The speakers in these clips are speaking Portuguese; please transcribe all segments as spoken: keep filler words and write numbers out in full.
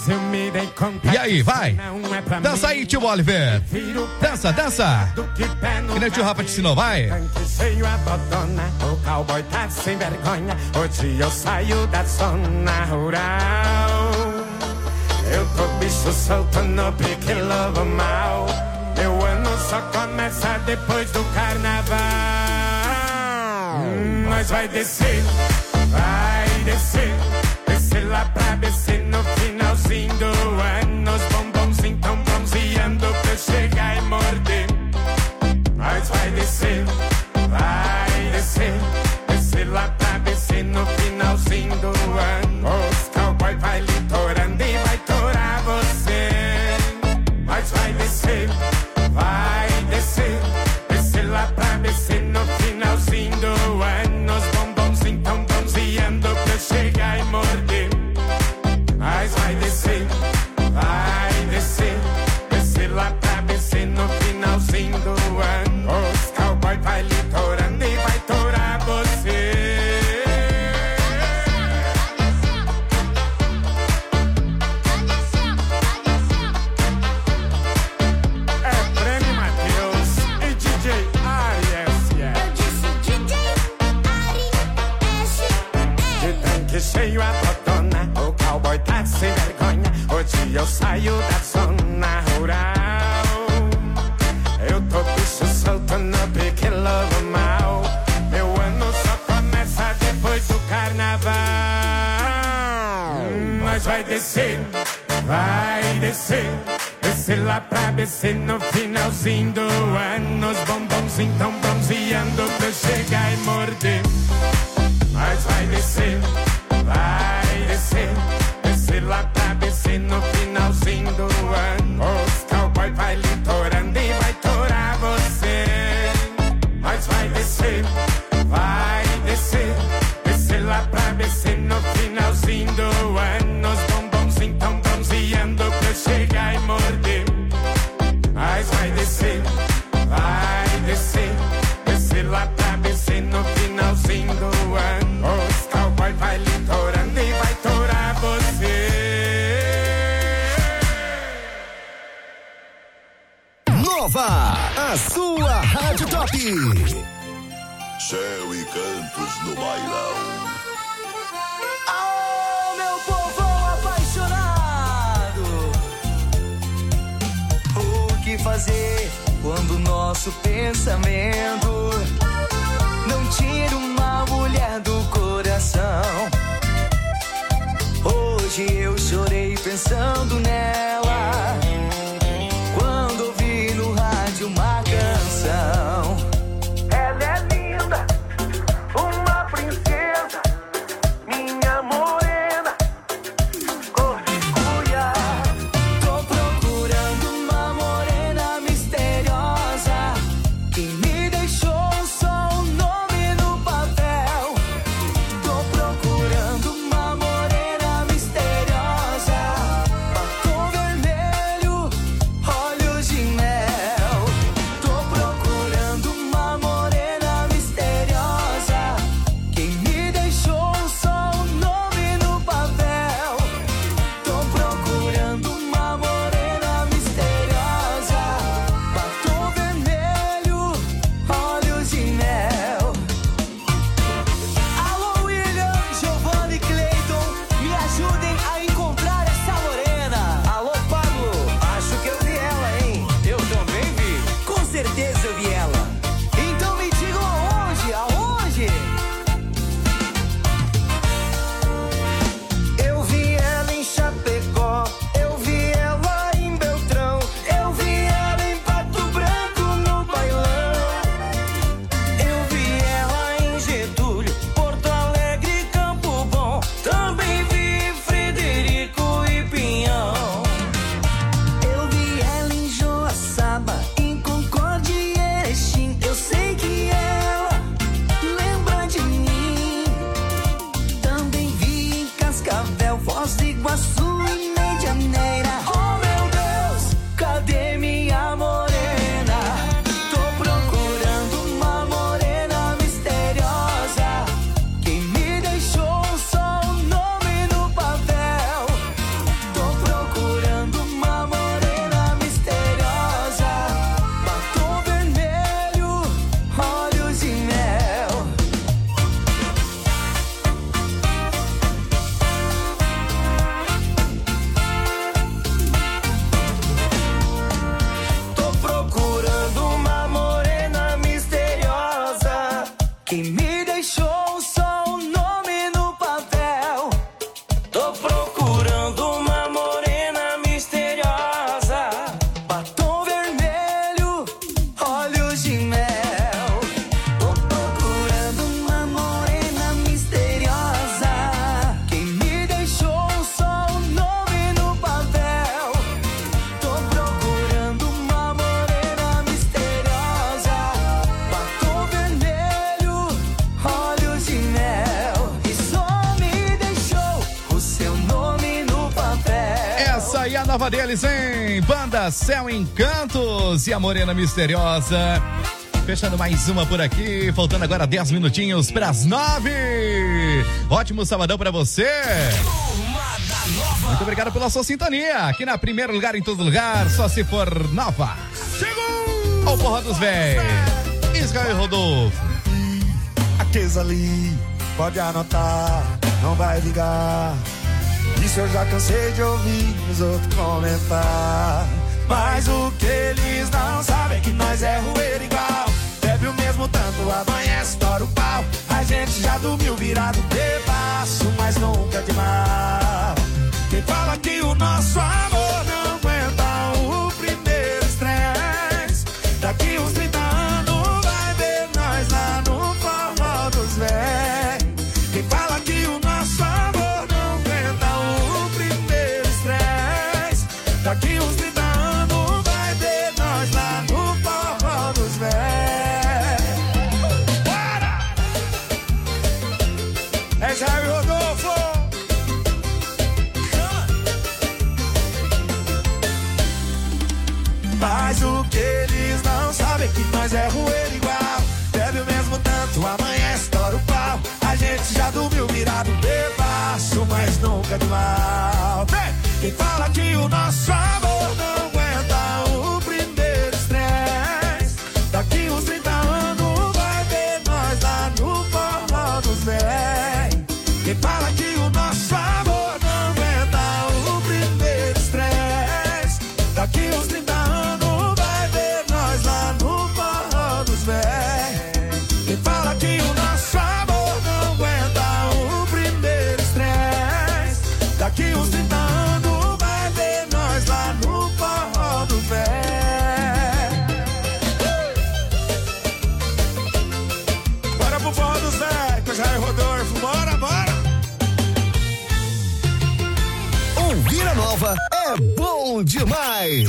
E aí, vai. Dança aí, tio Oliver. Dança, dança. Que nem o tio Rafa te ensinou, vai. O cowboy tá sem vergonha. Hoje eu saio da zona rural. Eu tô bicho solto no pique lobo mal. Meu ano só começa depois do carnaval. hum, Nós vai descer, vai descer. Descer lá pra descer no finalzinho do ano. Os bombons então bronzeando pra eu chegar e morder. Nós vai descer, vai descer. Descer lá pra descer no finalzinho do ano. Os cowboy vai litorando e vai torar você. Nós vai descer, vai descer. Descer lá pra descer no finalzinho do ano. Os bombons então bronzeando pra eu chegar e morder. Nós vai descer, vai descer. Descer lá pra descer no finalzinho do ano. Os cowboy vai litorando e vai torar você. É Prêmio Matheus e D J Ari S S. Eu disse D J Ari S S. De tanque cheio a botona, o cowboy tá sem vergonha. Hoje eu saio da zona rural. Eu tô bicho solto no pique lobo mal. Meu ano só começa depois do carnaval. hum, Nós vai descer, vai descer. Descer lá pra descer no finalzinho do ano. Os bombons então bronzeando pra eu chegar e morder. Nós vai descer, vai descer. Descer lá pra descer no finalzinho do ano. Os cowboy vai litorando e vai torar você. Nós vai descer, vai descer. Descer lá pra descer no finalzinho do ano. Os bombons então bronzeando pra eu chegar e morder. Nós vai descer, vai descer. Descer lá pra descer no finalzinho do ano. Os cowboy vai litorando e vai torar você. Nova, a sua Rádio Top. Céu e cantos no bailão. Oh, meu povo apaixonado. O que fazer quando nosso pensamento não tira uma mulher do coração? Hoje eu chorei pensando nela, quando ouvi no rádio uma canção. Ela é linda, uma princesa, minha morena, cor de cuia. Tô procurando uma morena misteriosa, que me deixou só um nome no papel. Tô procurando uma morena misteriosa, pra Essa aí é a nova deles, hein? Banda Céu Encantos e a Morena Misteriosa. Fechando mais uma por aqui, faltando agora dez minutinhos para as nove. Ótimo sabadão para você. Muito obrigado pela sua sintonia. Aqui na primeiro lugar, em todo lugar, só se for nova. Chegou! O Porra dos Véis. Israel Rodolfo. Aqueles ali, pode anotar, não vai ligar. Isso eu já cansei de ouvir os outros comentar. Mas o que eles não sabem é que nós é roeiro igual. Bebe o mesmo tanto, amanhece, estoura o pau. A gente já dormiu virado debaixo, mas nunca de mal. Quem fala que o nosso amor não aguenta o primeiro estresse, daqui uns trinta anos vai ver nós lá no forró dos véis. Quem fala que o nosso amor não aguenta o primeiro estresse, daqui uns trinta anos vai ver nós lá no forró dos véis. Bora! É Jair Rodolfo. Mas o que eles não sabem é que nós é roeiro igual. Bebe o mesmo tanto, amanhece, estoura o pau. A gente já dormiu virado debaixo, mas nunca de mal. Quem fala que o nosso amor não aguenta o primeiro estresse, daqui uns trinta anos vai ver nós lá no forró dos véis. Quem fala que o nosso amor não aguenta o primeiro estresse, daqui uns trinta anos vai ver nós lá no forró dos véis. Quem fala que o nosso amor não aguenta o primeiro estresse, daqui uns trinta anos vai ver nós lá no forró dos véis. Bora pro forró dos véis, com o Jair Rodolfo, bora, bora! Ouvir a nova é bom demais.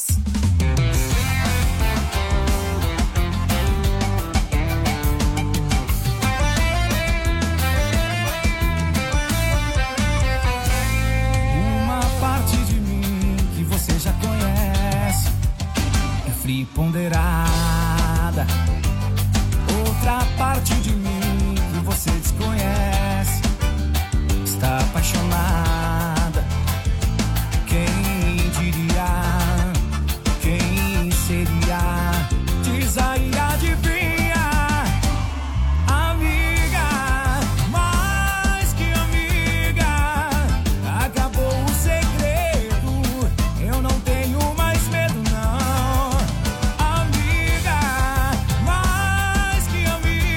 Uma parte de mim que você já conhece é fria e ponderada. Outra parte de mim que você desconhece está apaixonada. Quem diria? Quem seria? Diz aí, adivinha? Amiga, mais que amiga, acabou o segredo. Eu não tenho mais medo, não. Amiga, mais que amiga.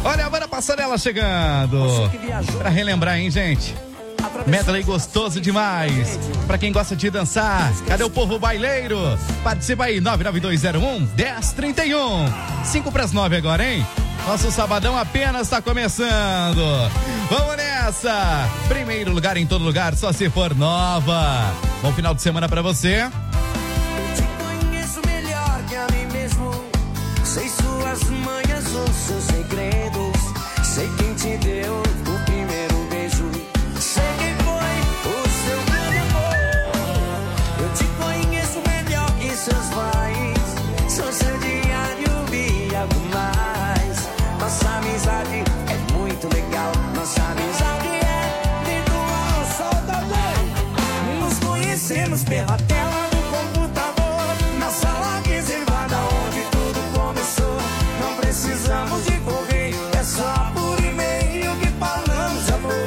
Olha a Banda Passarela chegando. Pra relembrar, hein, gente? Medley gostoso demais. Pra quem gosta de dançar, cadê o povo baileiro? Participa aí, nove nove dois zero um, um zero três um. cinco para as nove agora, hein? Nosso sabadão apenas tá começando. Vamos nessa! Primeiro lugar em todo lugar, só se for nova. Bom final de semana pra você. Eu te conheço melhor que a mim mesmo. Sei suas manhas ou seus segredos. Sei quem te deu o primeiro beijo. Sei quem foi o seu grande amor. Eu te conheço melhor que seus pais. Sou seu diário e algo mais. Nossa amizade é muito legal. Nossa amizade é virtual, saudável. Nos conhecemos pela tela do computador. Na sala reservada onde tudo começou. Não precisamos de correio, é só por e-mail que falamos de amor.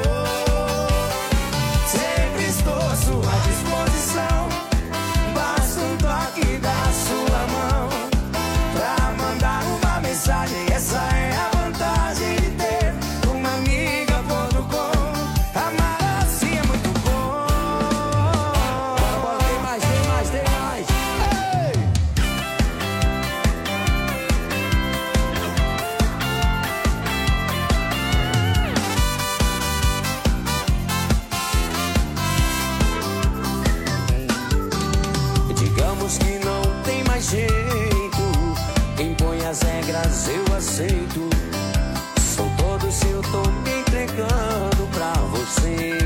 Sempre estou à sua disposição. Basta um toque da sua mão pra mandar uma mensagem. Essa é a vantagem de ter uma amiga ponto com. Amar assim é muito bom. Bora, tem mais, tem mais, tem mais. Ei! Digamos que não tem mais jeito. Impõe as regras, eu aceito. Sou todo seu, tô me entregando pra você.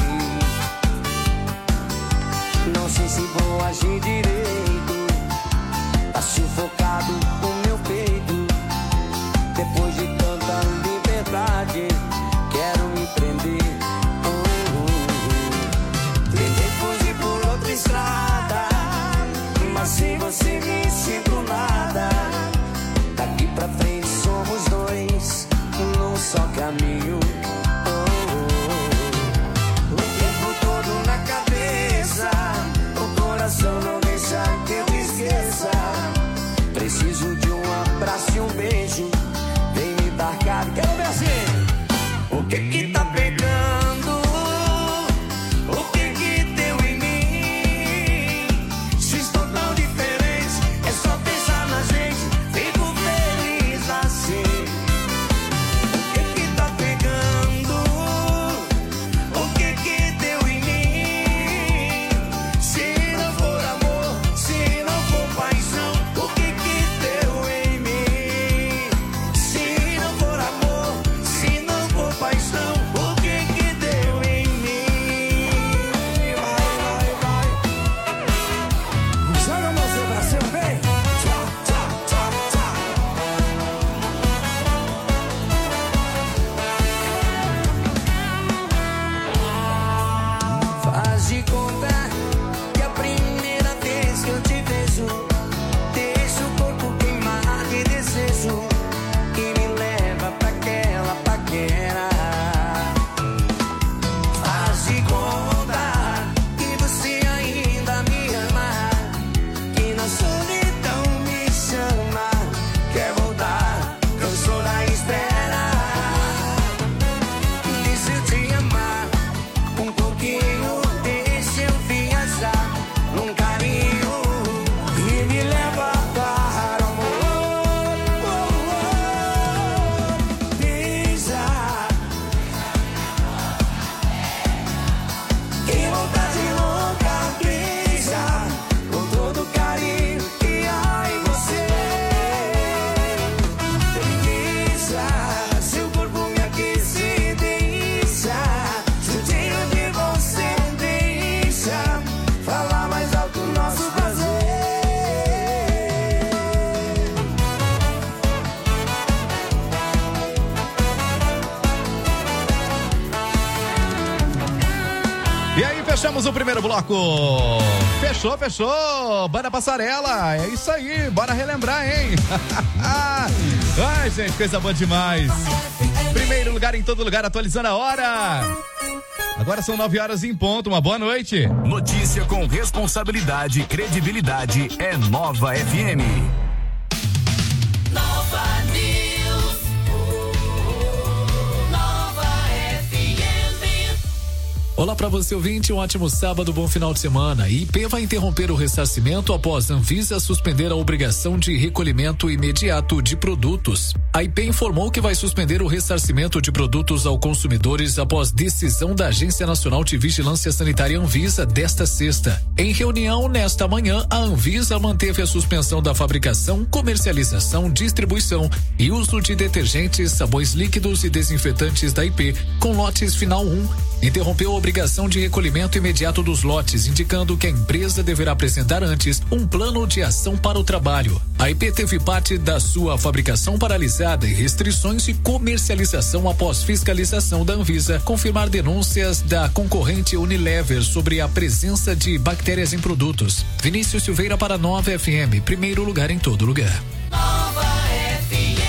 Não sei se vou agir direito. Tá sufocado o meu peito. Depois de tanta liberdade, quero me prender. Oh, oh, oh. Tentei fugir por outra estrada, mas se você me sinto nada. Daqui pra frente somos dois, num só caminho. Oh, oh, oh. O tempo todo na cabeça, o coração não deixa que eu esqueça. Preciso de um abraço e um beijo. Vem me dar cara, quero ver assim. O que que tá pegando? O que que deu em mim? Se estou tão diferente, é só pensar na gente. Fico feliz assim. O que que tá pegando? O que que deu em mim? Se não for amor, se não for paixão, o que que deu em mim? Se não for amor, se não for paixão, o que que deu em mim? Vai, vai, vai. Joga a mãozinha pra cima, vem. Tchau, tchau, tchau, tchau. Faz de conta que a primeira vez que eu te vejo, deixa o corpo queimar de desejo e me leva pra aquela paquera. Faz de conta que você ainda me ama, que na solidão me chama, quer voltar, cansou da espera. Deixa eu te amar um pouquinho, deixa eu viajar num carinho e me leva para o amor. Oh, oh, beija. Que vontade louca, beija com todo carinho e ai você. Beija, seu corpo me aquece, deixa, juntinho de você, deixa, falar mais alto o nosso prazer. E aí, fechamos o primeiro bloco. Fechou, fechou. Banda Passarela. É isso aí. Bora relembrar, hein? Ai, gente, coisa boa demais. Primeiro lugar em todo lugar, atualizando a hora. Agora são nove horas em ponto. Uma boa noite. Notícia com responsabilidade e credibilidade é Nova F M. Nova News. Olá para você, ouvinte, um ótimo sábado, bom final de semana. I P vai interromper o ressarcimento após Anvisa suspender a obrigação de recolhimento imediato de produtos. A I P informou que vai suspender o ressarcimento de produtos ao consumidores após decisão da Agência Nacional de Vigilância Sanitária Anvisa desta sexta. Em reunião nesta manhã, a Anvisa manteve a suspensão da fabricação, comercialização, distribuição e uso de detergentes, sabões líquidos e desinfetantes da I P com lotes final um. Interrompeu a obrigação de recolhimento imediato dos lotes, indicando que a empresa deverá apresentar antes um plano de ação para o trabalho. A I P teve parte da sua fabricação paralisada e restrições de comercialização após fiscalização da Anvisa confirmar denúncias da concorrente Unilever sobre a presença de bactérias em produtos. Vinícius Silveira para Nova F M, primeiro lugar em todo lugar. Nova F M.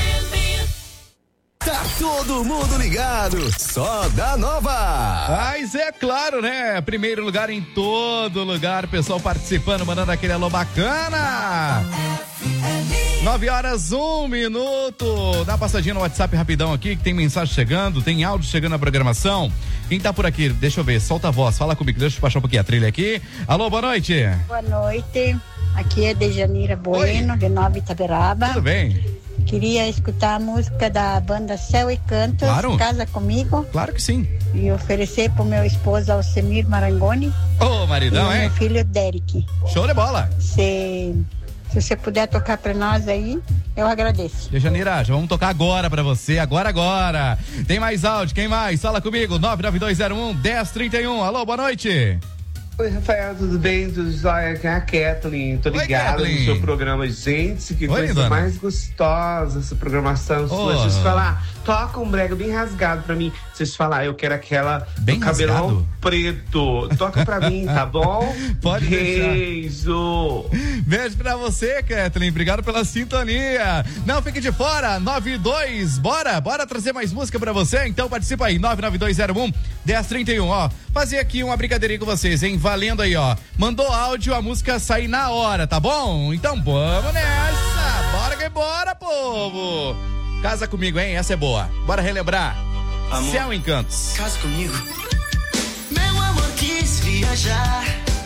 Tá todo mundo ligado, só da Nova. Mas é claro, né? Primeiro lugar em todo lugar, pessoal participando, mandando aquele alô bacana. Nove horas, um minuto. Dá uma passadinha no WhatsApp rapidão aqui, que tem mensagem chegando, tem áudio chegando na programação. Quem tá por aqui? Deixa eu ver, solta a voz, fala comigo, deixa eu baixar um pouquinho a trilha aqui. Alô, boa noite. Boa noite, aqui é Dejanira Bueno, Oi. de Nova Itaberaba. Tudo bem? Queria escutar a música da banda Céu e Cantos, claro. Casa Comigo. Claro que sim. E oferecer pro meu esposo Alcemir Marangoni. Ô, maridão, e hein? meu filho Derek. Show de bola. Se, se você puder tocar pra nós aí, eu agradeço. Dejanira, já vamos tocar agora pra você, agora, agora. Tem mais áudio, quem mais? Fala comigo, nove nove dois zero um, um zero três um. Alô, boa noite. Oi, Rafael, tudo bem? Tudo jóia? Aqui é a Kathleen. Tô ligado no seu programa. Gente, que Oi, coisa dona. mais gostosa essa programação sua. Deixa eu te falar, toca um brega bem rasgado pra mim. Deixa eu te falar, eu quero aquela bem do cabelão rasgado? preto. Toca pra mim, tá bom? Pode Beijo. Deixar. Beijo pra você, Kathleen. Obrigado pela sintonia. Não fique de fora. nove dois, bora? Bora trazer mais música pra você? Então participa aí, nove nove dois zero um, um zero três um. Ó, fazer aqui uma brincadeirinha com vocês, hein? Valendo aí, ó. Mandou áudio, a música sai na hora, tá bom? Então vamos nessa. Bora que bora, povo. Casa comigo, hein? Essa é boa. Bora relembrar. Amor, Céu Encantos. Casa comigo. Meu amor quis viajar.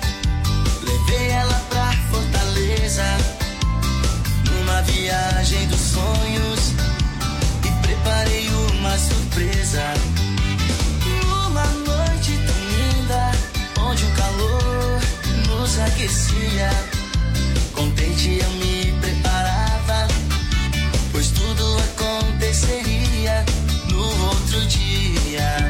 Levei ela pra Fortaleza. Numa viagem dos sonhos. E preparei uma surpresa. Numa noite tão linda, onde o calor nos aquecia. Contente eu me preparava, pois tudo aconteceria no outro dia.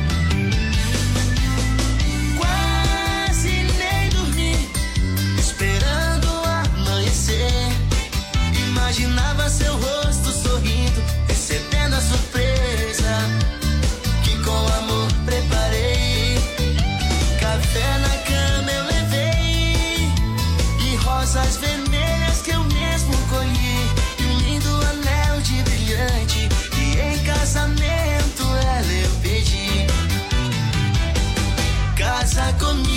Quase nem dormi, esperando amanhecer. Imaginava seu rosto sorrindo, recebendo a surpresa que com amor preparei. Café na cama eu levei e rosas vermelhas que eu mesmo colhi e um lindo anel de brilhante e em casamento ela eu pedi. Casa comigo,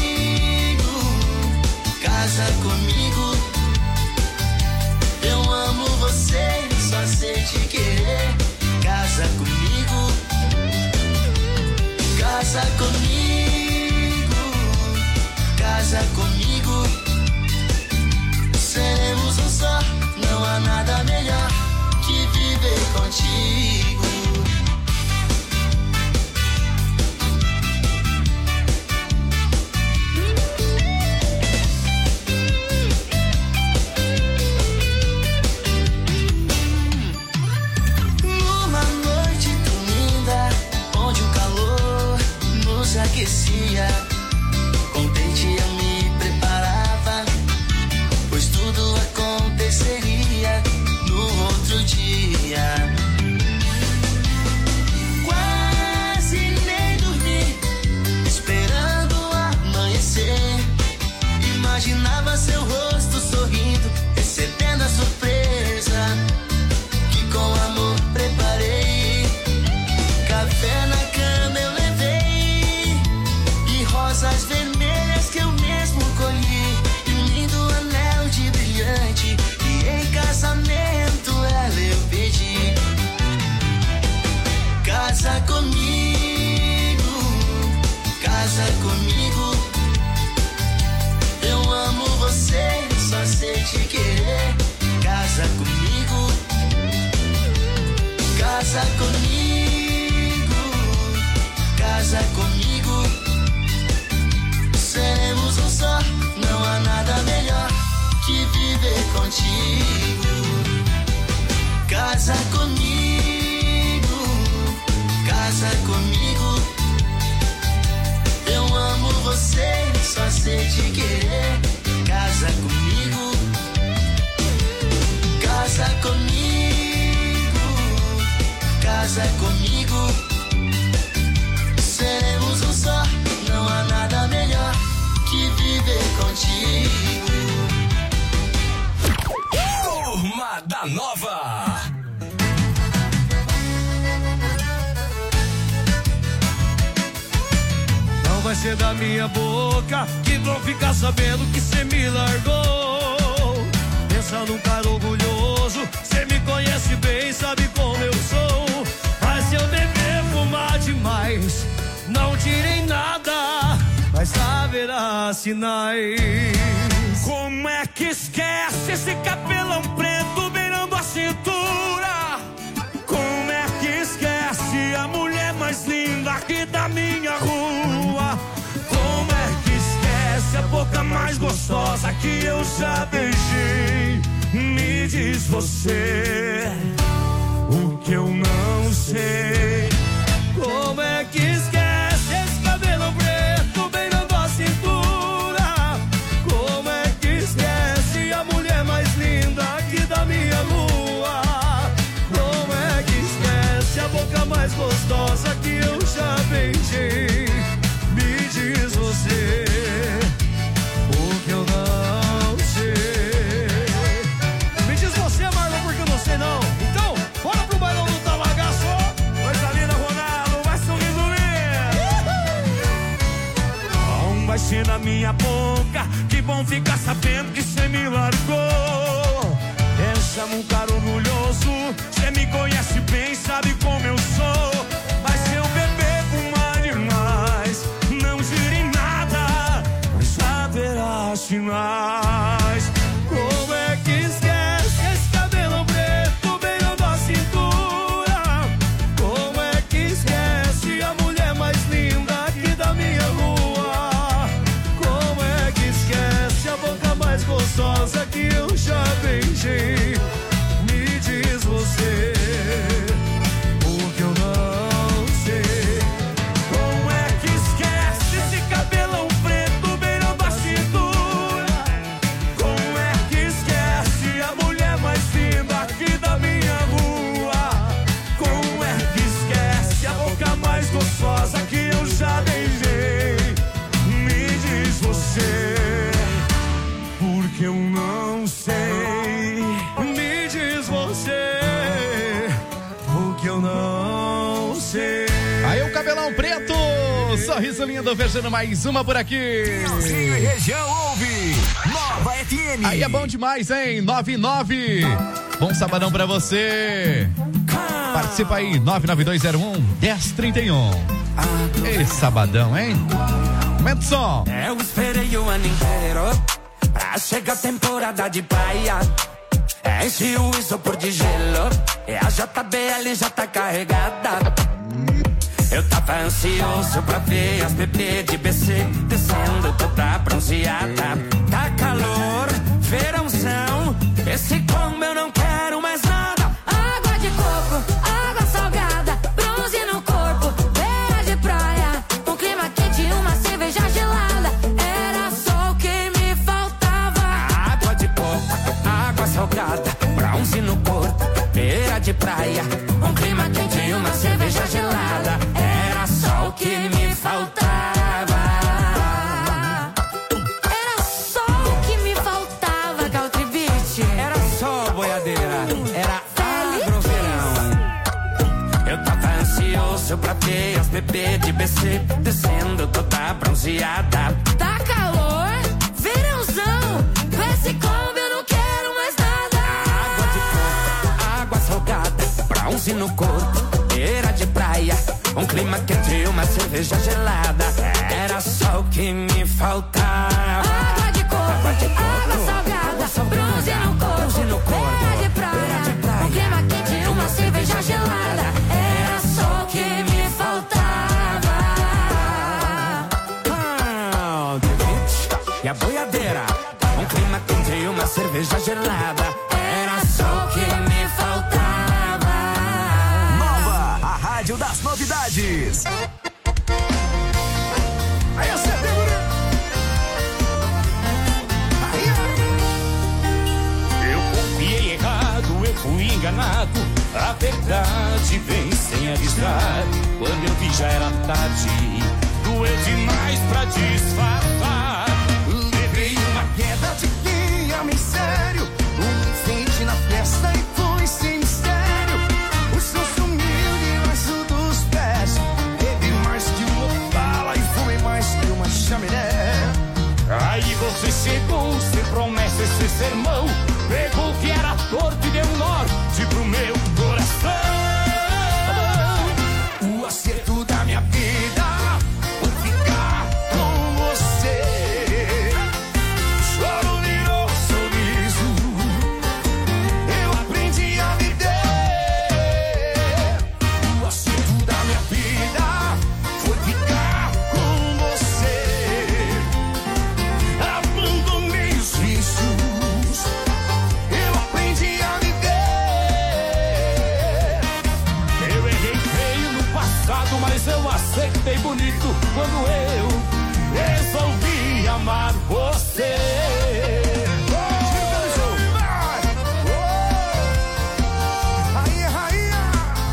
casa comigo, eu amo você, só sei te querer. Casa comigo, casa comigo, casa comigo, seremos um só, não há nada melhor que viver contigo. Numa noite tão linda, onde o calor nos aquecia. Contente eu me preparava, pois tudo aconteceria no outro dia. Quase nem dormi, esperando amanhecer. Imaginava seu rosto sorrindo, recebendo a surpresa que com amor preparei. Café na cama eu levei e rosas vermelhas que eu mesmo colhi e um lindo anel de brilhante e em casamento ela eu pedi. Casa comigo, casa casa comigo. Eu amo você, só sei te querer. Casa comigo. Casa comigo. Casa comigo. Seremos um só, não há nada melhor que viver contigo. Casa comigo, casa comigo. Eu amo você, só sei te querer. Casa comigo, casa comigo, casa comigo. Seremos um só, não há nada melhor que viver contigo. Turma da Nova. Não vai ser da minha boca que vão ficar sabendo que cê me largou. Pensa num cara orgulhoso, cê me conhece bem, sabe como eu sou. Mas se eu beber, fumar demais, não tirei nada, mas haverá sinais. Como é que esquece esse cabelão preto beirando a cintura? Como é que esquece a mulher mais linda aqui da minha rua? Como é que esquece a boca mais gostosa que eu já beijei? Me diz você o que eu não sei. Como é que esquece esse cabelo preto beirando a cintura? Como é que esquece a mulher mais linda aqui da minha rua? Como é que esquece a boca mais gostosa que eu já beijei? Me diz você o que eu não sei. Me diz você, Marlon, porque eu não sei não. Então, bora pro bailão do Talagaço. Coisa linda, Ronaldo, vai sorrindo lindo. Não vai ser na minha boca, que bom ficar sabendo que cê me largou. Pensa num cara orgulhoso, cê me conhece bem, sabe como eu sou. Mas se eu beber, fumar demais, não gire nada, mas haverá sinais. Como é que esquece esse cabelo preto beirando a cintura? Como é que esquece a mulher mais linda aqui da minha rua? Como é que esquece a boca mais gostosa que eu já beijei? Me diz você o que eu não sei. Como é que esquece esse cabelão preto beirando a cintura? Como é que esquece a mulher mais linda aqui da minha rua? Como é que esquece a boca mais gostosa que eu já beijei? Me diz você, porque eu não sei. Me diz você o que eu não sei. Aí o cabelão preto, sorriso lindo, fechando mais uma por aqui. Finalzinho e região ouve Nova F M. Aí é bom demais, hein? nove nove. Bom sabadão pra você. Participa aí, nove nove dois zero um, um zero três um. Ei, sabadão, hein? Aumenta o som. Eu esperei o ano inteiro pra chegar a temporada de praia. Enche o isopor de gelo e a J B L já tá carregada. Eu tava ansioso pra ver as bebês de B C descendo toda bronzeada. Tá calor, verãozão, esse combo eu não quero mais nada. Água de coco, água salgada, bronze no corpo, beira de praia, um clima quente e uma cerveja gelada. Era só o que me faltava. Água de coco, água salgada, bronze no corpo, beira de praia, um clima quente e uma cerveja gelada. Era só o que me faltava. Era só o que me faltava, Caltribite. Era só boiadeira, era agroverão. Eu tava ansioso pra ver as bebês de B C descendo toda bronzeada. Tá calor, verãozão, com esse combo eu não quero mais nada. Água de coco, água salgada, bronze no corpo, beira de praia, um clima quente e uma cerveja gelada. Era só o que me faltava. Água de coco, água, de coco, água salgada, água salgada, bronze no corpo, bronze no corpo, beira de praia, de praia, um clima quente e uma cerveja gelada. Era só o que me faltava. Ah, e a boiadeira, um clima quente e uma cerveja gelada. Era só o que me faltava. Nova, a rádio das novidades. Aí eu sei, Eu confiei errado, eu fui enganado. A verdade vem sem avisar. Quando eu vi já era tarde, doeu demais pra disfarçar. Levei uma queda de guia, me sério. Um incêndio na festa e foi sem mistério. O som sumiu debaixo dos pés. Teve mais que uma bala e foi mais que uma chaminé. Aí você chegou, sem promessa e sem sermão. Pegou o que era torto e deu um norte pro meu coração. O acerto da minha vida foi ficar com você. Choro virou sorriso. Eu aprendi a viver. O acerto da minha vida foi ficar com você. Abandonei os vícios. Eu aprendi a viver. Eu errei feio no passado, mas eu aceitei bonito quando eu resolvi amar você. Rainha, rainha.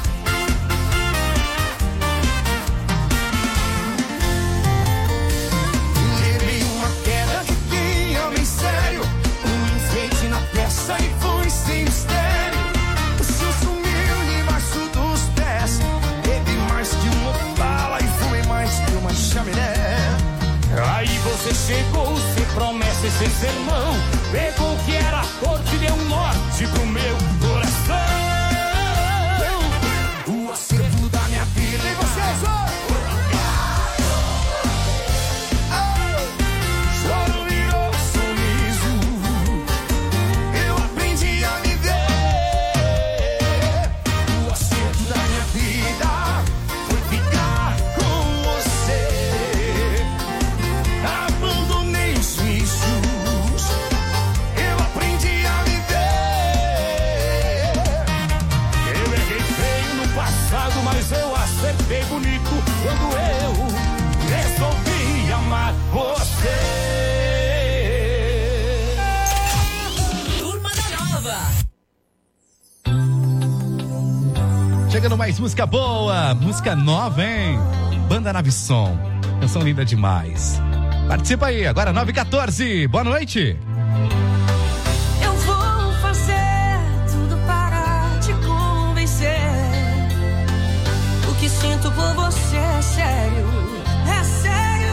Levei uma queda de quem homem sério. Um enfeite na peça e foi sem mistério. O som sumiu debaixo dos pés. Teve mais que uma bala e foi mais que uma chaminé. Aí você chegou sem promessa e sem sermão. Pegou o que era torto e deu um norte pro meu coração. O acerto da minha vida. E vocês, ó! Choro virou sorriso. Eu aprendi a viver. O acerto da minha vida foi ficar com você. Abandonei os vícios. Eu aprendi a viver. Eu errei feio no passado, mas eu acertei bonito quando eu resolvi amar você. Turma da Nova. Chegando mais música boa, música nova, hein? Banda Nave Som, canção linda demais. Participa aí, agora nove e quatorze, boa noite. Eu vou fazer tudo para te convencer. O que sinto por você é sério, é sério.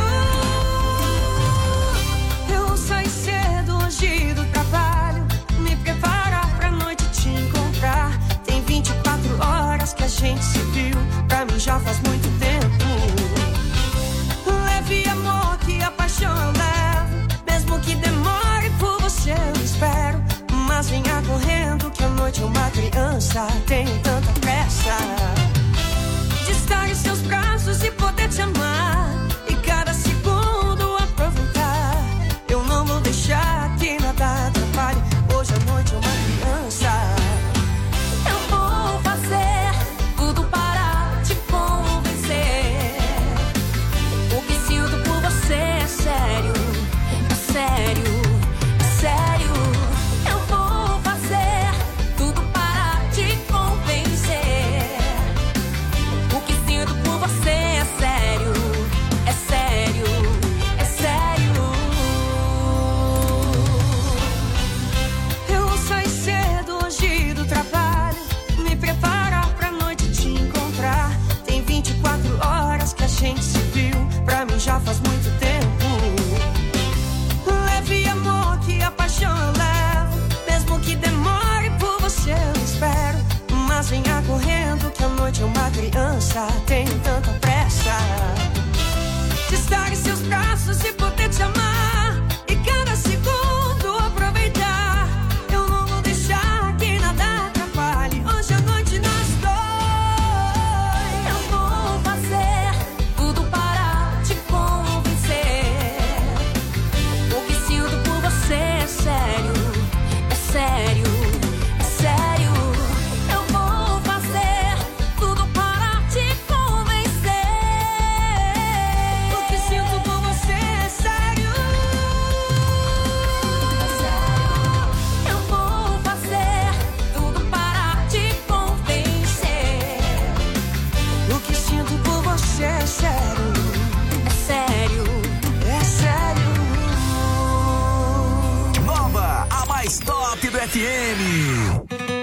Eu saí cedo hoje do trabalho, me preparar pra noite te encontrar. Tem vinte e quatro horas que a gente se viu, pra mim já faz muito tempo. Leve amor que a paixão eu levo, mesmo que demore por você eu espero. Mas venha correndo que a noite é uma criança, tenho tanta pressa de estar em seus braços e poder te amar, e cada segundo aproveitar. Eu não vou deixar que nada atrapalhe, hoje a noite é uma criança. Eu vou fazer tudo para te convencer. O que sinto por você é sério, é sério, é sério. Eu vou fazer tudo para te convencer. O que sinto por você é sério, é sério, é sério. Eu saí cedo hoje do trabalho, me preparar pra noite te encontrar. Tem vinte e quatro horas que a gente se viu, pra mim já faz muito tempo. Leve amor que a paixão eu levo, mesmo que demore por você eu espero. Mas venha correndo que a noite é uma criança, tenho tanta pressa de estar em seus braços F M.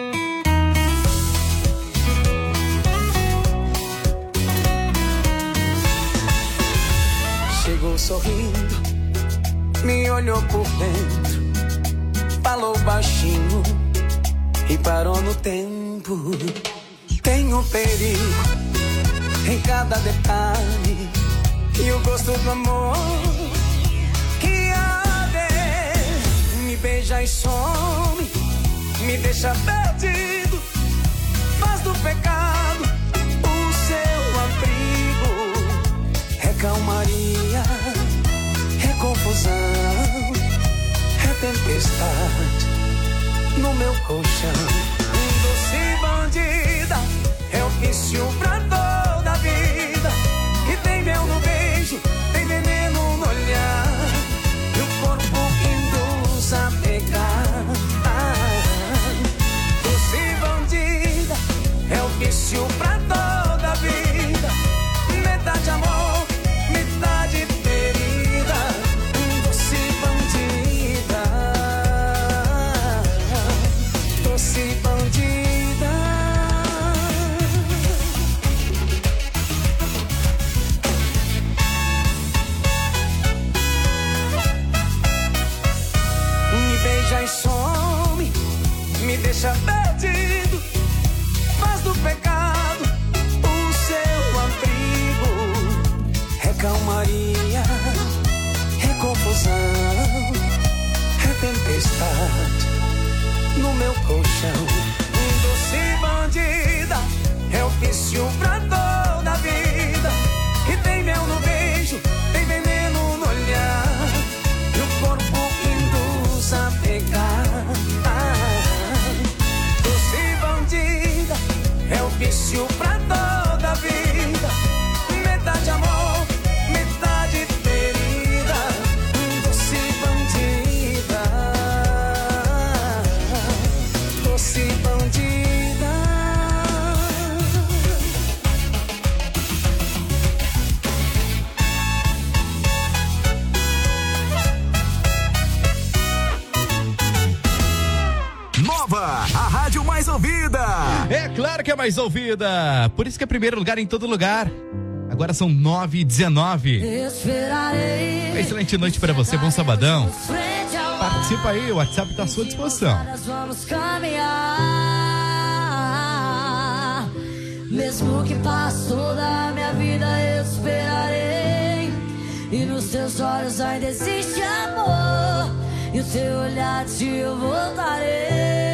Chegou sorrindo, me olhou por dentro, falou baixinho e parou no tempo. Tem um perigo em cada detalhe e o gosto do amor que arde. Me beija e some, me deixa perdido, faz do pecado o seu abrigo. É calmaria, é confusão, é tempestade no meu colchão. Doce bandida, é o vício pra toda a vida. E tem mel no beijo, tem veneno no olhar, e o corpo induz a pegar. Ah, doce bandida, é o vício pra toda a vida. Metade amor, metade ferida. Doce bandida, doce bandida. E some, me deixa perdido, faz do pecado o seu abrigo. É calmaria, é confusão, é tempestade no meu colchão. Doce bandida, é o vício pra toda a vida. E tem mel no beijo, tem veneno no olhar, e o corpo induz a pegar. Ah, doce bandida, é o vício pra toda a vida. Metade amor, metade ferida. Doce bandida, doce bandida. Nova, a rádio mais ouvida. É claro que é mais ouvida. Por isso que é primeiro lugar em todo lugar. Agora são nove e dezenove. Uma excelente noite para você, bom sabadão. Participa aí, o WhatsApp está à sua disposição. Vamos caminhar, mesmo que passe toda a minha vida, eu esperarei. E nos teus olhos ainda existe amor, e o teu olhar de eu voltarei.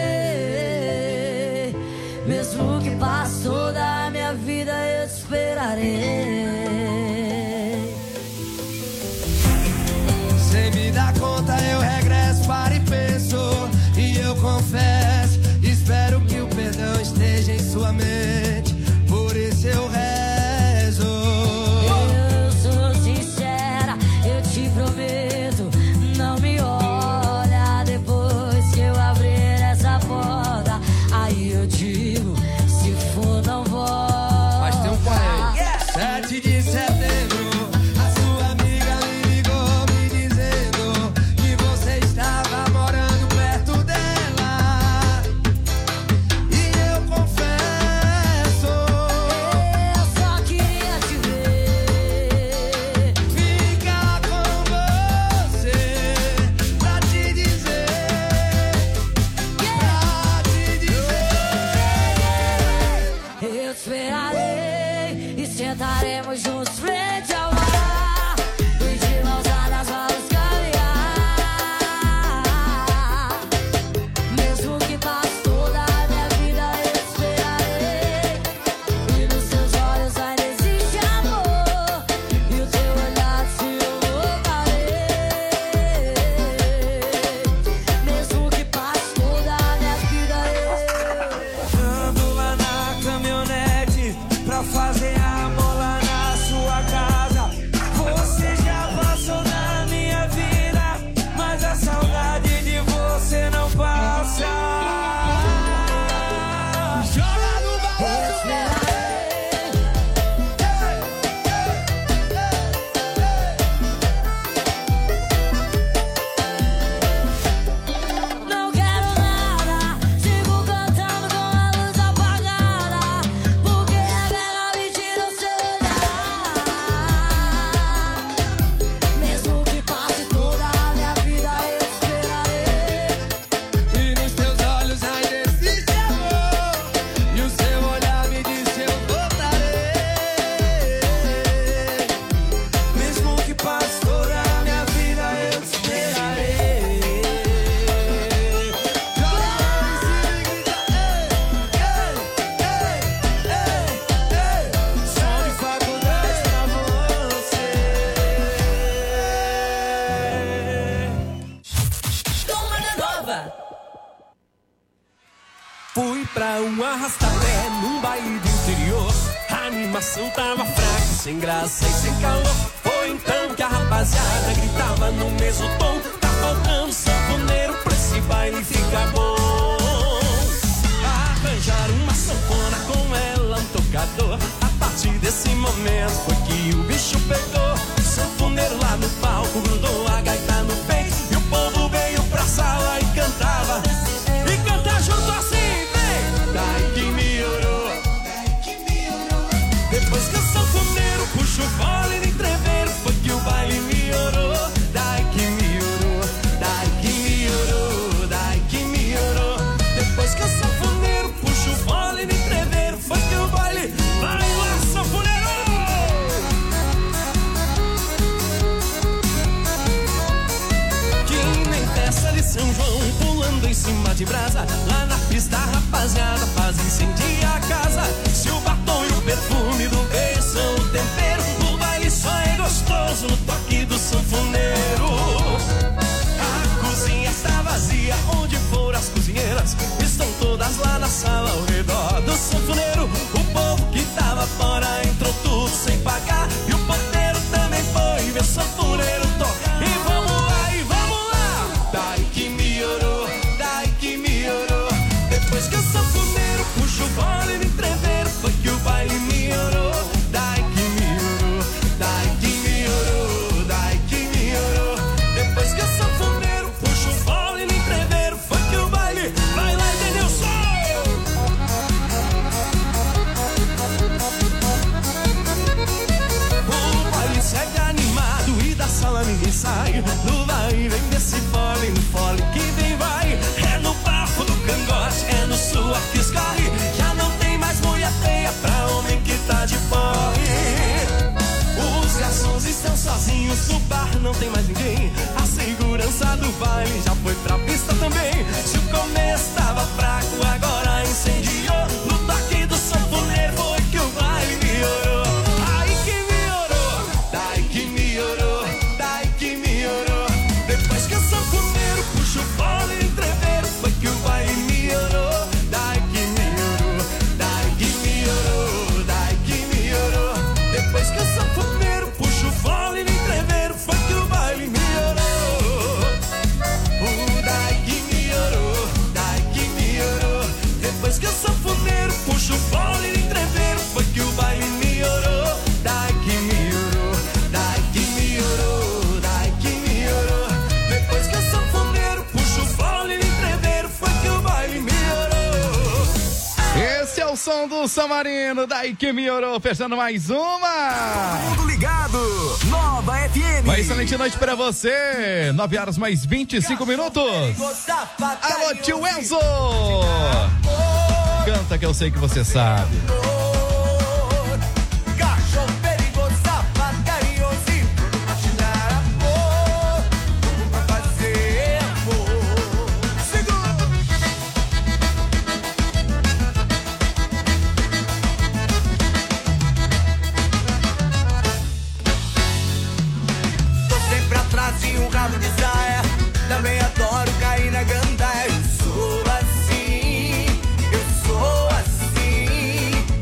Mesmo que passe toda a minha vida, eu te esperarei. Sem me dar conta eu regresso para e penso, e eu confesso, espero que o perdão esteja em sua mente, por isso eu rezo. Eu sou sincera, eu te prometo, não me olha depois que eu abrir essa porta. Aí eu digo, se for não volta. Mas tem um porém, yeah. sete de setembro, a sua amiga me ligou me dizendo que você estava morando perto dela. E eu confesso, eu só queria te ver, ficar com você, pra te dizer, pra te dizer. eu te esperarei e sentaremos juntos frente ao mar, e de mãos dadas vamos caminhar. Mesmo que passe toda a minha vida, eu te esperarei. E nos seus olhos ainda existe amor, e o teu olhar se eu voltarei. Mesmo que passe toda a minha vida, eu Ando lá na caminhonete pra fazer amor lá na sua casa. um arrasta-pé num baile do interior. A animação tava fraca, sem graça e sem calor. Foi então que a rapaziada gritava no mesmo tom: tá faltando sanfoneiro pra esse baile ficar bom. Arranjaram uma sanfona, com ela um tocador. A partir desse momento foi que o bicho pegou. O sanfoneiro lá no palco grudou a gaita no peito, e o povo veio pra sala e cantava. E canta junto assim, vem! Daí que melhorou. Depois que o sanfoneiro puxa o fole de entreveiro, foi que o baile melhorou. Daí que melhorou, daí que melhorou, daí que melhorou. Depois que o sanfoneiro puxa o fole de entreveiro, foi que o baile vai lá, sanfoneiro! Que nem festa de São João, pulando em cima de brasa. Lá na pista, rapaziada, faz incendiar a casa. Se o batom e o perfume do beijo são o tempero, o baile só é gostoso no toque do sanfoneiro. A cozinha está vazia, onde foram as cozinheiras? Estão todas lá na sala ao redor do sanfoneiro. O povo que tava fora entrou tudo sem pagar, e o porteiro também foi ver o sanfoneiro tocar. E vamos lá, e vamos lá! Daí que melhorou, daí que melhorou. Depois que o sanfoneiro puxa o fole de entreveiro, foi que o baile melhorou. Daí que melhorou, daí que melhorou, daí que melhorou. Depois que o sanfoneiro puxa o fole de entreveiro, foi que o baile vai lá, entendeu só? O baile segue animado e da sala ninguém sai. No vai e vem desse fole, no fole que vem vai. É no bafo do cangote, é no suor que escorre. Já não tem mais mulher feia pra homem que tá de porre. Os garçons estão sozinhos, o bar não tem mais ninguém. A segurança do baile já foi pra pista também. Se o começo tava fraco, agora incendiou. No toque do sanfoneiro foi que o baile melhorou. Aí que melhorou, daí que melhorou, daí que melhorou. Depois que o sanfoneiro puxa o fole de entreveiro, foi que o baile melhorou. Daí que melhorou, daí que melhorou, daí que melhorou. Depois que o sanfoneiro puxa o fole de entreveiro, foi que o baile melhorou. O daí que melhorou, daí que melhorou. Depois que o sanfoneiro puxa o fole de entreveiro, foi que o baile melhorou. Daí que melhorou, daí que melhorou, daí que melhorou. Depois que o sanfoneiro puxa o fole de entreveiro, foi que o baile melhorou. Esse é o som do Samarino, daí que melhorou, fechando mais uma. Tudo ligado, Nova F M. Uma excelente noite pra você, nove horas mais vinte e cinco minutos. Alô, tio Enzo. Canta que eu sei que você sabe. Cachorro perigoso, safado, carinhoso, imaginar amor, como pra fazer amor. Segura! Tô sempre atrás de um rabo de saia, também adoro cair na gandaia. Eu sou assim, eu sou assim.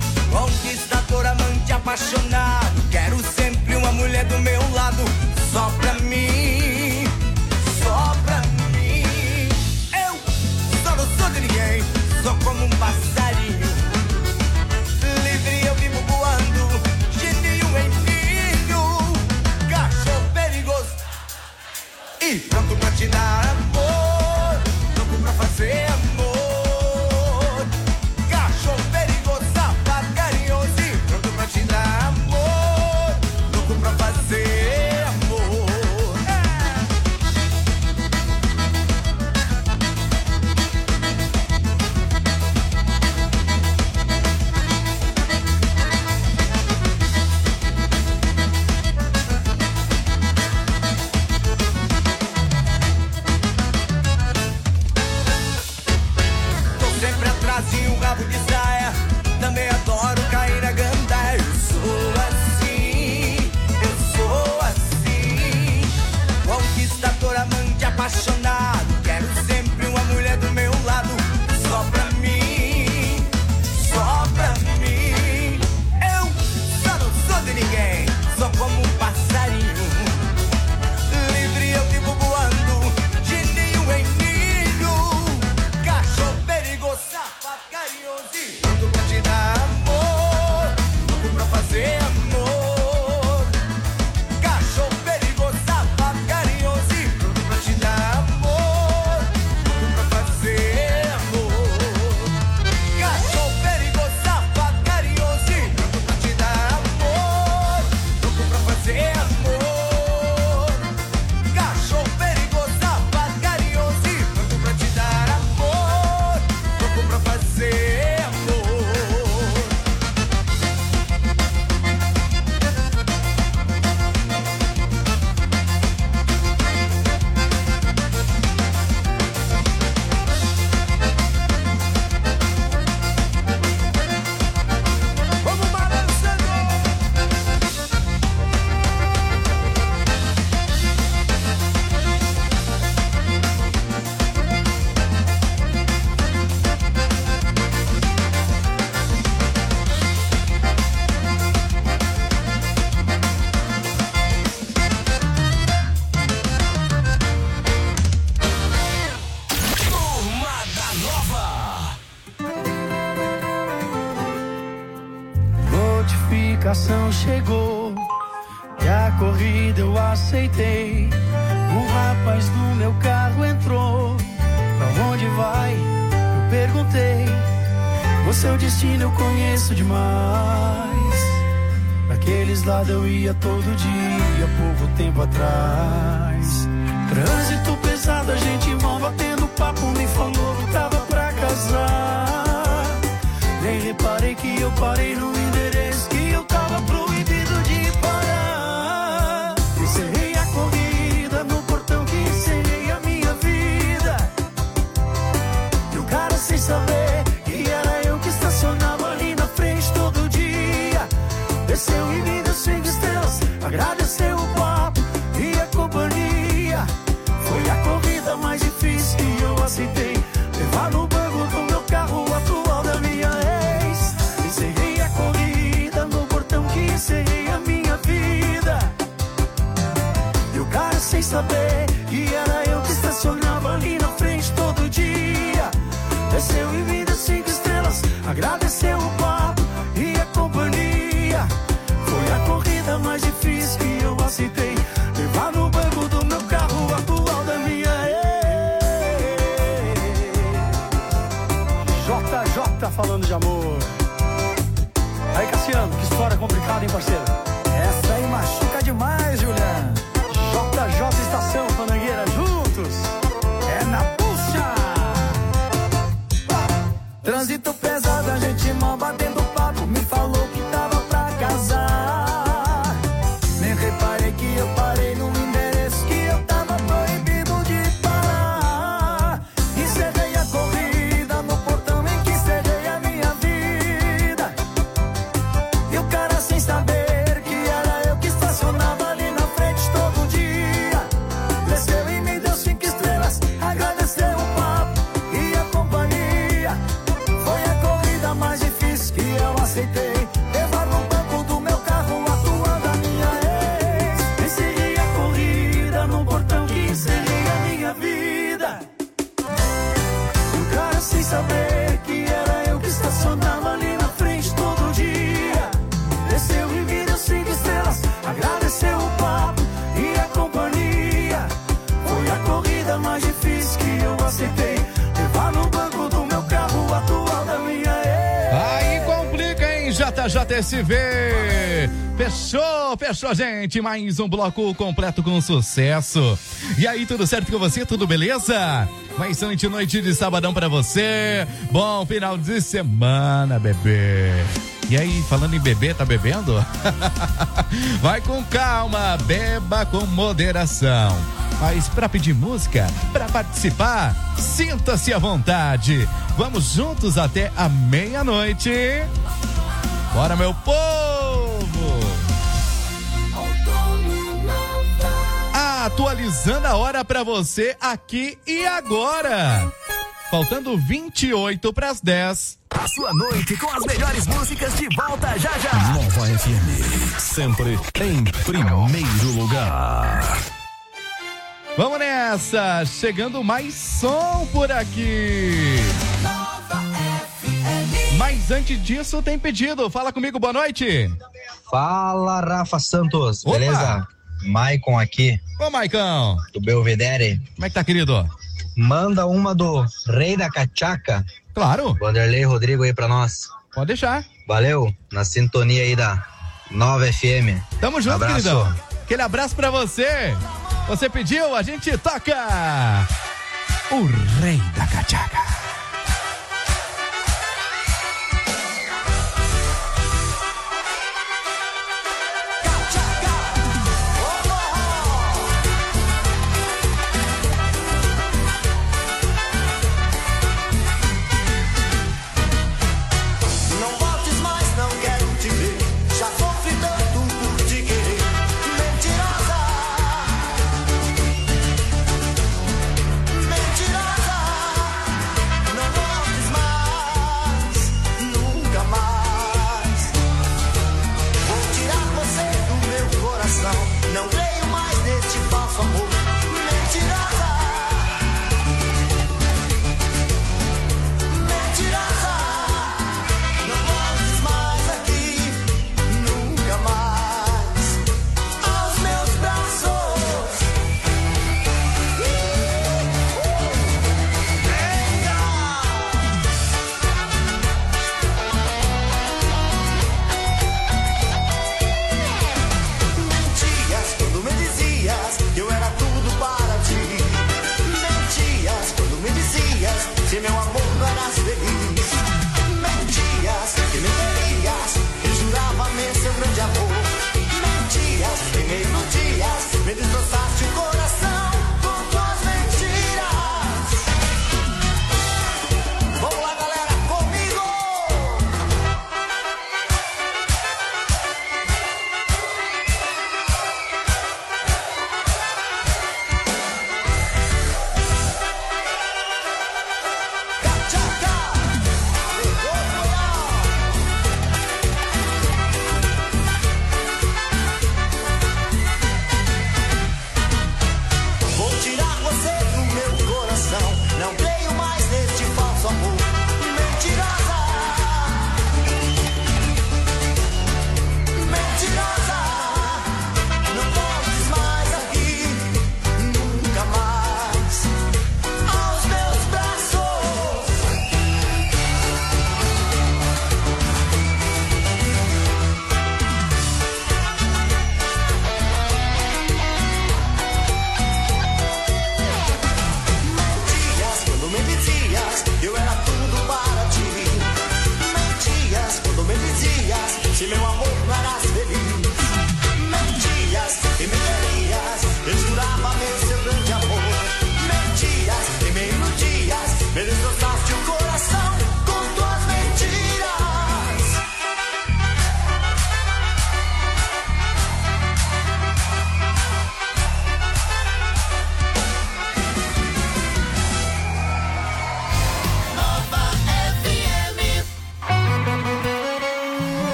de ninguém, sou como um passarinho. Livre eu vivo voando, de ninho em ninho. Cachorro perigoso, safado, carinhoso, pronto pra te dar amor, louco pra fazer amor. Cachorro perigoso, safado, carinhoso, pronto pra te dar amor, louco pra fazer amor. Cachorro perigoso, safado, carinhoso, pronto pra te dar amor, louco pra fazer amor. Cachorro perigoso, safado, carinhoso, pronto pra te dar amor, louco pra fazer amor. Vamos balançando. Turma da Nova. Notificação chegou e a corrida eu aceitei. O rapaz do meu carro entrou. Pra onde vai? Eu perguntei. O seu destino eu conheço demais. Pra aqueles lados eu ia todo dia, pouco tempo atrás. Trânsito pesado, a gente mó batendo papo. Me falou que tava pra casar. Nem reparei que eu parei no endereço que eu tava proibido de parar. Encerrei a corrida no portão que encerrei a minha vida. E o cara sem saber que era eu que estacionava ali na frente todo dia. Desceu e me deu cinco estrelas, agradeceu o papo e a companhia. Foi a corrida mais difícil que eu aceitei. Levar no banco do meu carro o atual da minha ex. Encerrei a corrida no portão que encerrei a minha vida. E o cara sem saber que era eu que estacionava ali na frente todo dia. Desceu e me deu cinco estrelas, agradeceu o papo e a companhia. Foi a corrida mais difícil que eu aceitei. Levar no banco do meu carro o atual da minha ex. J J falando de amor. Aí, Cassiano, que história complicada, hein, parceiro? Essa aí machuca demais, Juliano. J J Estação, Panangueira, juntos. É na puxa. Trânsito pesado, a gente mó batendo papo. Me falou que tava pra casar. Nem reparei que eu parei num endereço que eu tava proibido de parar. Encerrei a corrida no portão em que encerrei a minha vida. E o cara sem saber que era eu que estacionava ali na frente todo dia. Desceu e me deu cinco estrelas, agradeceu o papo e a companhia. Foi a corrida mais difícil que eu aceitei. Levar no banco do meu carro o atual da minha ex. Encerrei a corrida no portão que encerrei a minha vida. O cara sem saber que era eu que estacionava ali na frente todo dia. Desceu e me deu cinco estrelas, agradeceu o papo e a companhia. Foi a corrida mais difícil que eu aceitei. Levar no banco do meu carro o atual da minha ex. Aí complica, hein, J J S V. Fechou, fechou, gente. Mais um bloco completo com sucesso. E aí, tudo certo com você? Tudo beleza? Uma excelente noite de sabadão pra você. Bom final de semana, bebê. E aí, falando em bebê, tá bebendo? Vai com calma, beba com moderação. Mas pra pedir música, pra participar, sinta-se à vontade. Vamos juntos até a meia-noite. Bora, meu povo! Atualizando a hora pra você aqui e agora. Faltando vinte e oito para as dez. A sua noite com as melhores músicas de volta já já. Nova F M, sempre em primeiro lugar. Vamos nessa, chegando mais som por aqui. Mas antes disso tem pedido, fala comigo, boa noite. Fala, Rafa Santos, Opa. Beleza? Maicon aqui. Ô, Maicon. Do Belvedere. Como é que tá, querido? Manda uma do Rei da Cachaca. Claro. Vanderlei Rodrigo aí pra nós. Pode deixar. Valeu, na sintonia aí da Nova F M. Tamo junto, abraço. queridão. Aquele abraço pra você. Você pediu, a gente toca o Rei da Cachaca.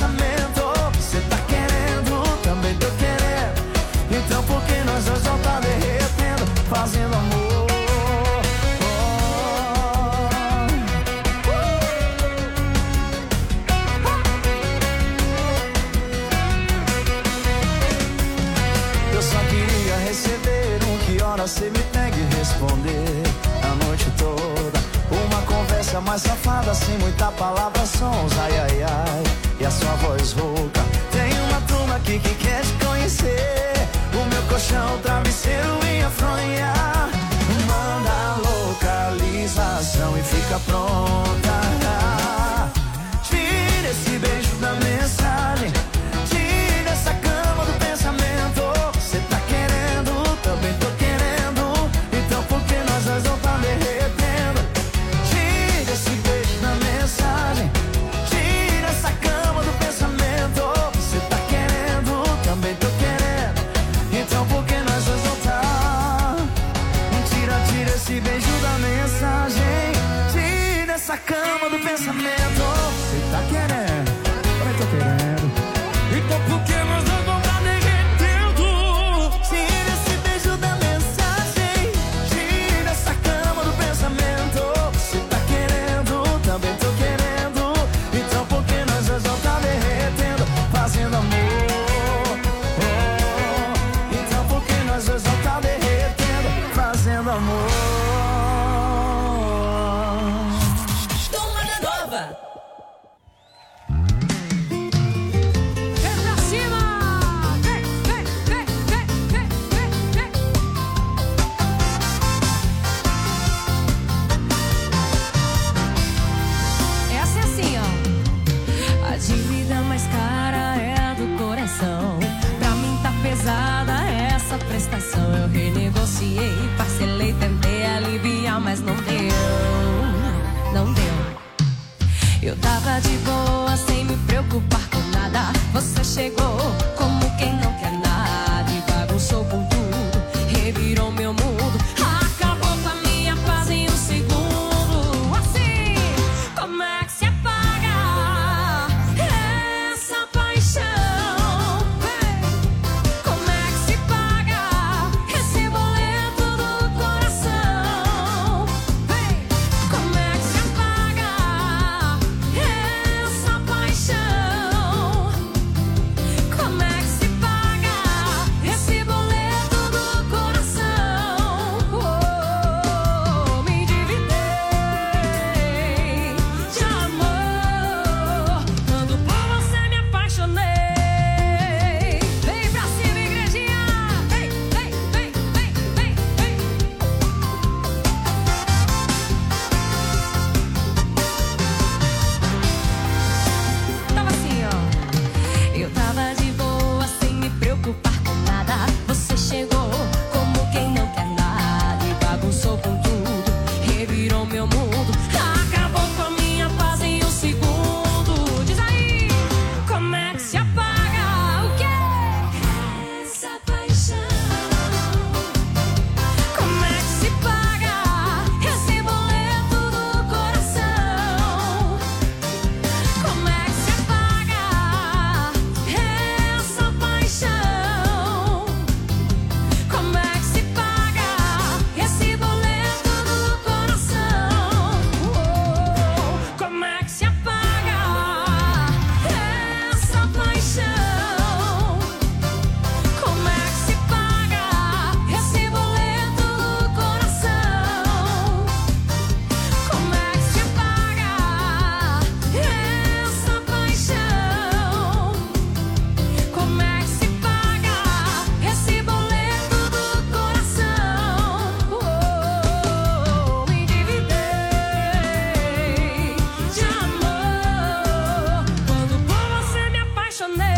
Então por que nós dois não tá derretendo? Conversa sem muita palavra, sons, ai, ai, ai. E a sua voz rouca. Tem uma turma aqui que quer te conhecer. O meu colchão, travesseiro e a fronha. Manda a localização e fica pronta. Tira esse beijo da mensagem. Tira essa cama do pensamento. Cê tá querendo, também tô querendo. Então por que nós dois não tá derretendo? Tira esse beijo da mensagem. Tira essa cama do pensamento. Cê tá querendo, também tô querendo. Então por que nós dois não tá? Tira, tira esse beijo da mensagem. Tira essa cama do pensamento. Cê tá querendo, também tô querendo. Então por que nós dois não tá derretendo? Tira esse beijo da mensagem. Tira essa cama do pensamento. Cê tá querendo, também tô querendo. Então por que nós dois não tá derretendo? Fazendo amor. Oh, então por que nós dois não tá derretendo? Fazendo amor. Toma da nova. Vem pra cima. Vem, vem, vem, vem, vem, vem, vem. Essa é assim, ó. A dívida mais cara é a do coração. Pra mim tá pesada essa prestação. Eu renegociei, parcelei, tentei aliviar, mas não deu. Não deu. Eu tava de boa, sem me preocupar com nada. Você chegou como quem não quer nada e bagunçou com tudo, revirou meu mundo, acabou com a minha paz em um segundo. Assim, como é que se apaga essa paixão? Hey, como é que se paga esse boleto do coração? Hey, como é que se apaga essa paixão? Como é que se paga esse boleto do coração? Oh, me endividei de amor quando por você me apaixonei. Vem pra cima, igrejinha. Vem, vem, vem, vem, vem, vem. Tava assim, ó. Eu tava de boa, sem me preocupar com nada. Você chegou como quem não quer nada e bagunçou com tudo, revirou meu mundo, acabou com a minha paz em um segundo. Diz aí, como é que se apaga o quê? Essa paixão. Como é que se paga esse boleto do coração? Como é que se apaga essa paixão? Como é que se paga esse boleto do coração? Oh, como é que se apaga essa paixão? Como é que se paga esse boleto do coração? Como é que se apaga essa paixão? Como é que se paga esse boleto do coração? Oh, me endividei de amor quando por você me apaixonei.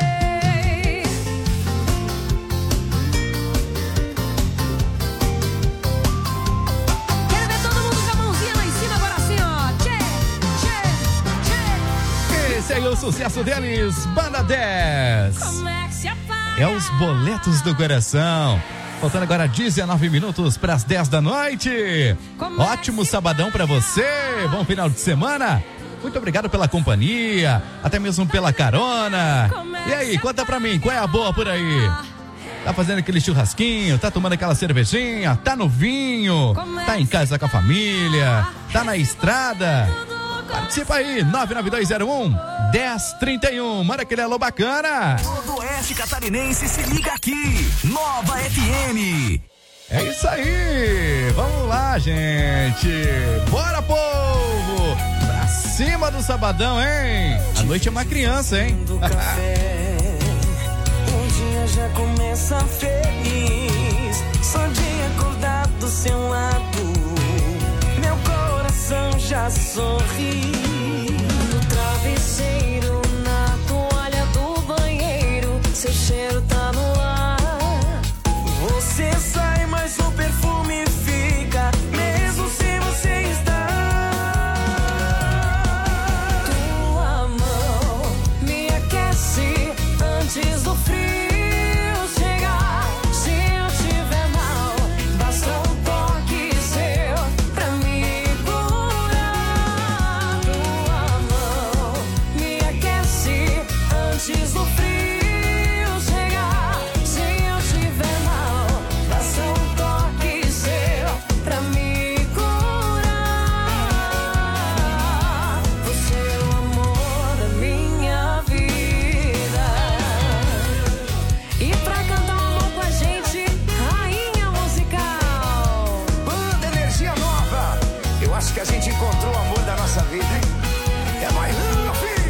Quero ver todo mundo com a mãozinha lá em cima agora assim, ó. Tchê, tchê, tchê. Esse aí é o sucesso deles, Banda dez. Como é que se apaga? É os boletos do coração. Faltando agora dezenove minutos para as dez da noite. Ótimo sabadão para você. Bom final de semana. Muito obrigado pela companhia, até mesmo pela carona. E aí, conta pra mim, qual é a boa por aí? Tá fazendo aquele churrasquinho, tá tomando aquela cervejinha, tá no vinho, tá em casa com a família, tá na estrada? Participa aí, nove nove dois zero um, um zero três um. Manda aquele alô bacana. Todo oeste catarinense se liga aqui. Nova F M. É isso aí. Vamos lá, gente. Bora, povo. Pra cima do sabadão, hein? A noite é uma criança, hein? Um dia já começa feliz, só de acordar do seu lado, meu coração já sorri. No travesseiro, na toalha do banheiro, seu cheiro tá no ar. Você sai, mas o perfume fica, mesmo se você está. Tua mão me aquece antes do frio chegar. Se eu tiver mal, basta um toque seu pra me curar. Tua mão me aquece antes do frio chegar. Se eu tiver mal, basta um toque seu pra me curar. Você é o amor da minha vida. E pra cantar um amor com a gente, rainha musical. Banda Energia Nova. Eu acho que a gente encontrou o amor da nossa vida, hein? É mais meu filho.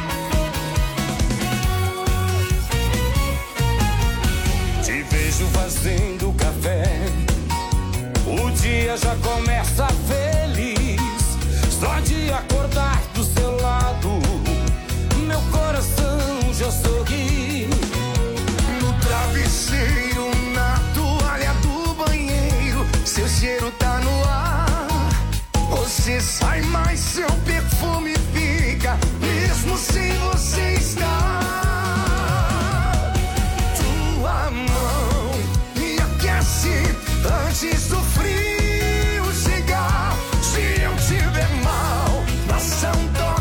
Te vejo fazendo café, o dia já começa feliz. Só de acordar do seu lado, meu coração já sorri. No travesseiro, na toalha do banheiro, seu cheiro tá no ar. Você sai, mais seu perfume